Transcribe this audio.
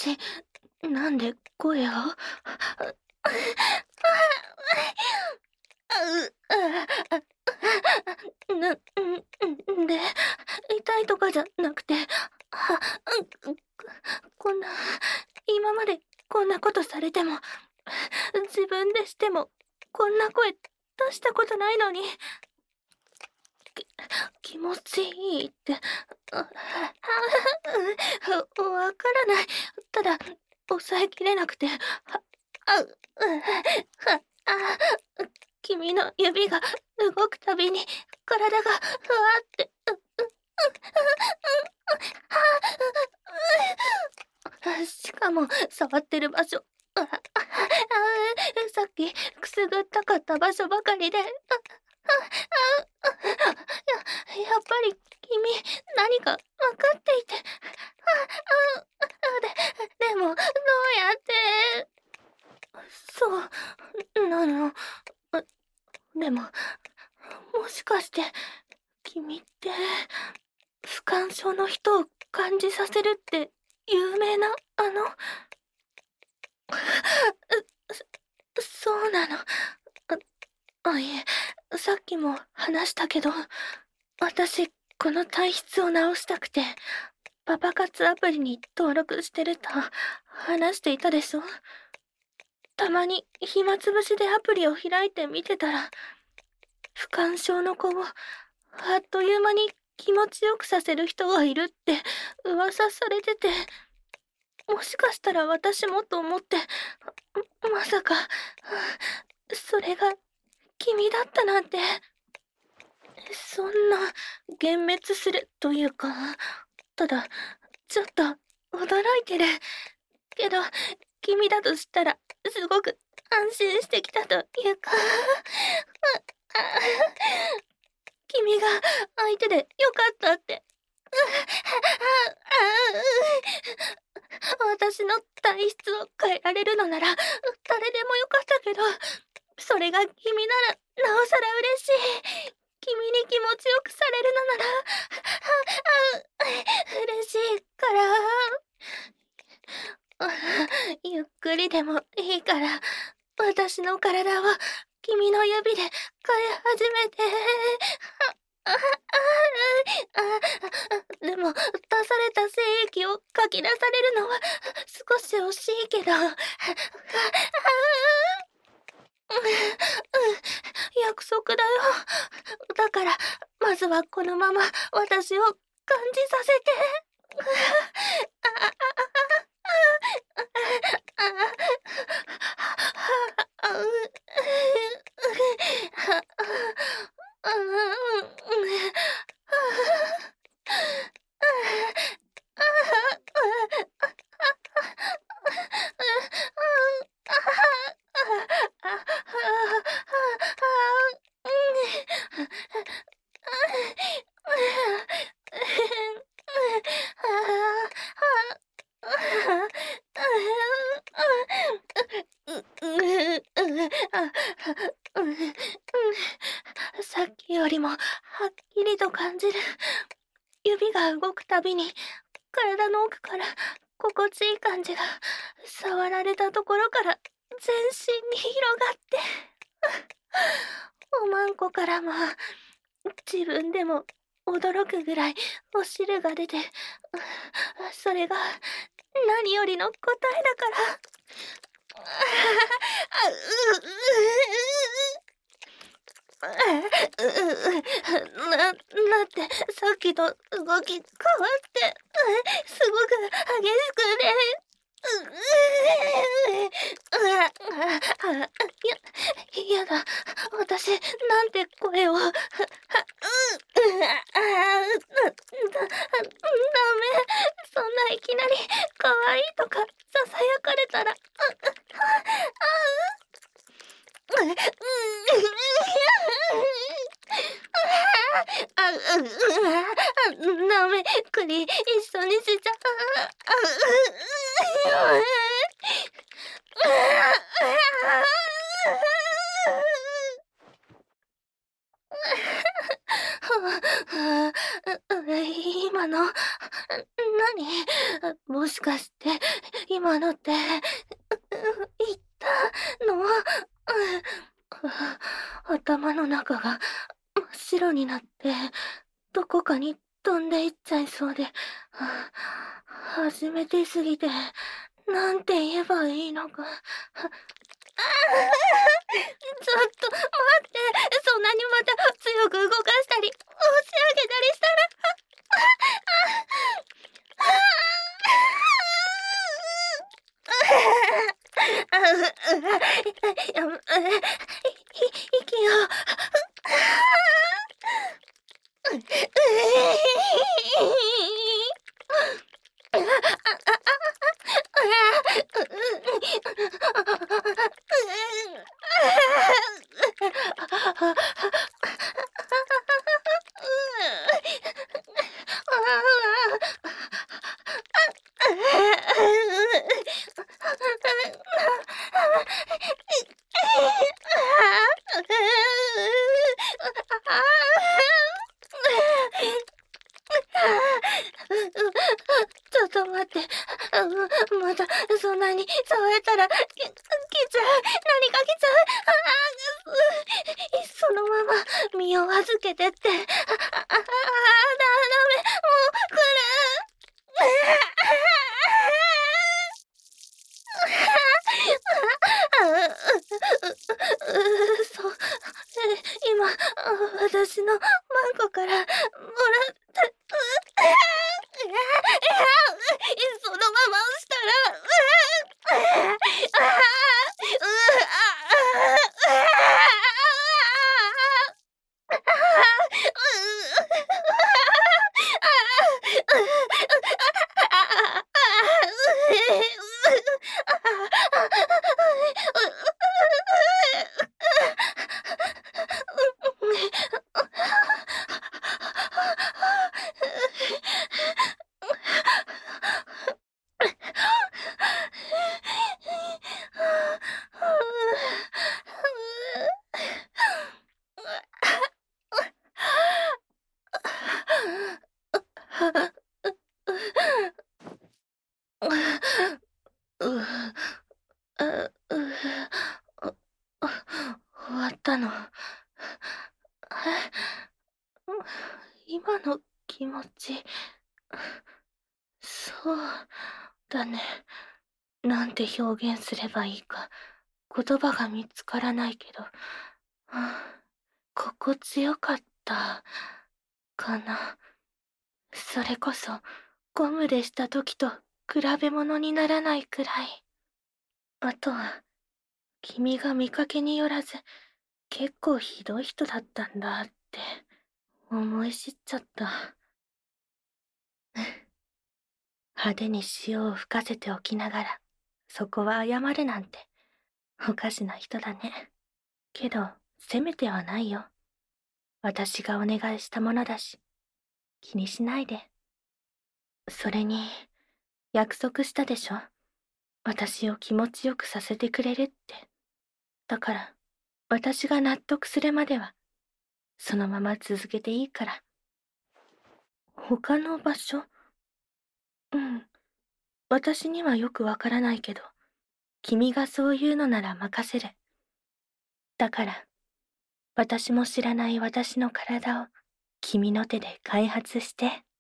私、なんで声をで、痛いとかじゃなくて、こんな、今までこんなことされても、自分でしても、こんな声出したことないのに、気持ちいいって、わからない。ただ、抑えきれなくて、君の指が動くたびに体がふわって、しかも触ってる場所、さっきくすぐったかった場所ばかりで、やっぱり君何か分かっていて、でもどうやって、そうなの。でも、もしかして君って不感症の人を感じさせるって有名なそうなの。いえ、さっきも話したけど、私、この体質を直したくて、パパ活アプリに登録してると話していたでしょ。たまに暇つぶしでアプリを開いて見てたら、不感症の子をあっという間に気持ちよくさせる人がいるって噂されてて、もしかしたら私もと思って、まさか、それが君だったなんて。そんな、幻滅するというか、ただ、ちょっと驚いてる。けど、君だとしたら、すごく安心してきたというか、君が相手でよかったって。私の体質を変えられるのなら、誰でもよかったけど、それが君なら、なおさら嬉しい。君に気持ちよくされるのなら、嬉しいから。ゆっくりでもいいから、私の体を君の指で変え始めて。でも、出された精液をかき出されるのは少し惜しいけど。約束だよ。だから、まずはこのまま私を感じさせて。さっきよりもはっきりと感じる。指が動くたびに体の奥から心地いい感じが触られたところから全身に広がって、おまんこからも自分でも驚くぐらいお汁が出て、それが何よりの答えだから。ってさっきと動き変わって、すごく激しくね。やだ、私、なんて声を。そんないきなり、可愛いとか、ささやかれたら、ダメ、栗、一緒にしちゃ。今の、何？もしかして、今今のって、言ったの？頭の中が真っ白になって、どこかに飛んでいっちゃいそうで、初めてすぎて、なんて言えばいいのか。ちょっと待って、そんなにまた強く動かしたり、押し上げたりしたら、息を。ちょっと待って。まだそんなに触れたら、来ちゃう。何か来ちゃう。そのまま身を預けてって。ダメ。もう来る。今、私のマンコからもらった。そのまま押した終わったの。今の気持ち、そうだね。なんて表現すればいいか、言葉が見つからないけど、心地よかった、かな。それこそ、ゴムでした時と比べ物にならないくらい。あとは、君が見かけによらず、結構ひどい人だったんだって、思い知っちゃった。派手に塩を吹かせておきながら、そこは謝るなんて、おかしな人だね。けど、責めてはないよ。私がお願いしたものだし、気にしないで。それに、約束したでしょ。私を気持ちよくさせてくれるって。だから、私が納得するまでは、そのまま続けていいから。他の場所？うん。私にはよくわからないけど、君がそういうのなら任せる。だから、私も知らない私の体を君の手で開発して。